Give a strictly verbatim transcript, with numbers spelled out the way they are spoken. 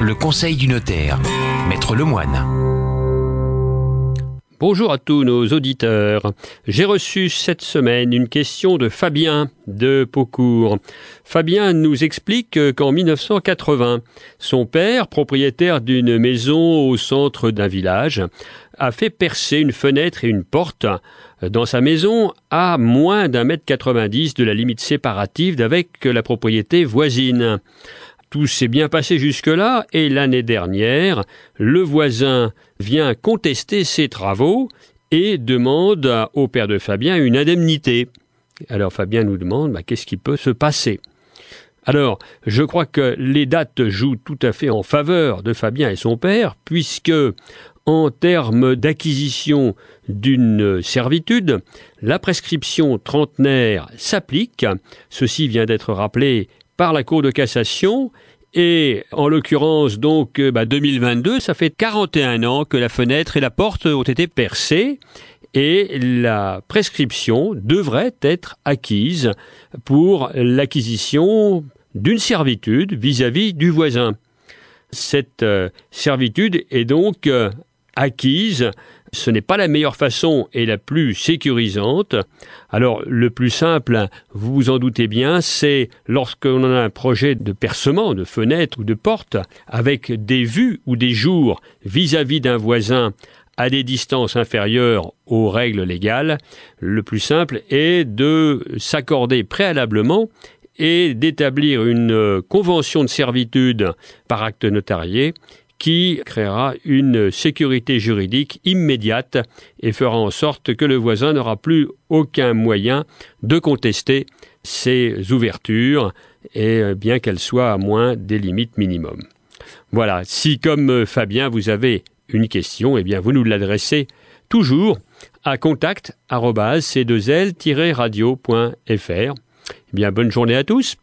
Le conseil du notaire, Maître Lemoine. Bonjour à tous nos auditeurs. J'ai reçu cette semaine une question de Fabien de Paucourt. Fabien nous explique qu'en mille neuf cent quatre-vingts, son père, propriétaire d'une maison au centre d'un village, a fait percer une fenêtre et une porte dans sa maison à moins d'un mètre quatre-vingt-dix de la limite séparative d'avec la propriété voisine. Tout s'est bien passé jusque-là et l'année dernière, le voisin vient contester ses travaux et demande au père de Fabien une indemnité. Alors Fabien nous demande bah, qu'est-ce qui peut se passer. Alors, je crois que les dates jouent tout à fait en faveur de Fabien et son père, puisque en termes d'acquisition d'une servitude, la prescription trentenaire s'applique. Ceci vient d'être rappelé par la Cour de cassation, et en l'occurrence, donc, bah, deux mille vingt-deux, ça fait quarante et un ans que la fenêtre et la porte ont été percées, et la prescription devrait être acquise pour l'acquisition d'une servitude vis-à-vis du voisin. Cette euh, servitude est donc euh, acquise. Ce n'est pas la meilleure façon et la plus sécurisante. Alors, le plus simple, vous vous en doutez bien, c'est lorsqu'on a un projet de percement, de fenêtre ou de porte, avec des vues ou des jours vis-à-vis d'un voisin à des distances inférieures aux règles légales, le plus simple est de s'accorder préalablement et d'établir une convention de servitude par acte notarié qui créera une sécurité juridique immédiate et fera en sorte que le voisin n'aura plus aucun moyen de contester ces ouvertures, et bien qu'elles soient à moins des limites minimum. Voilà, si comme Fabien vous avez une question, eh bien vous nous l'adressez toujours à contact arobase c deux l tiret radio point f r. Eh bien bonne journée à tous.